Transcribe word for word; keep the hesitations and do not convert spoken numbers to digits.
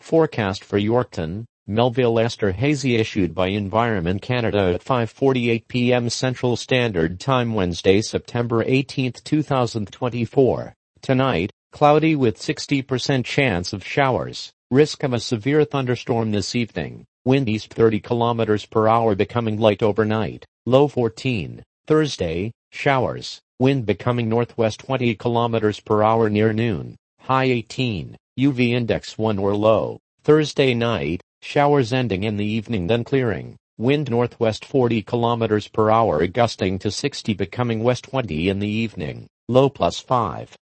Forecast for Yorkton, Melville Esther hazy issued by Environment Canada at five forty-eight p m Central Standard Time Wednesday, September eighteenth, two thousand twenty-four. Tonight, cloudy with sixty percent chance of showers. Risk of a severe thunderstorm this evening. Wind east thirty kilometers per hour becoming light overnight. Low fourteen. Thursday, showers. Wind becoming northwest twenty kilometers per hour near noon. High eighteen. U V index one or low. Thursday night, showers ending in the evening then clearing. Wind northwest forty kilometers per hour gusting to sixty becoming west twenty in the evening. Low plus five.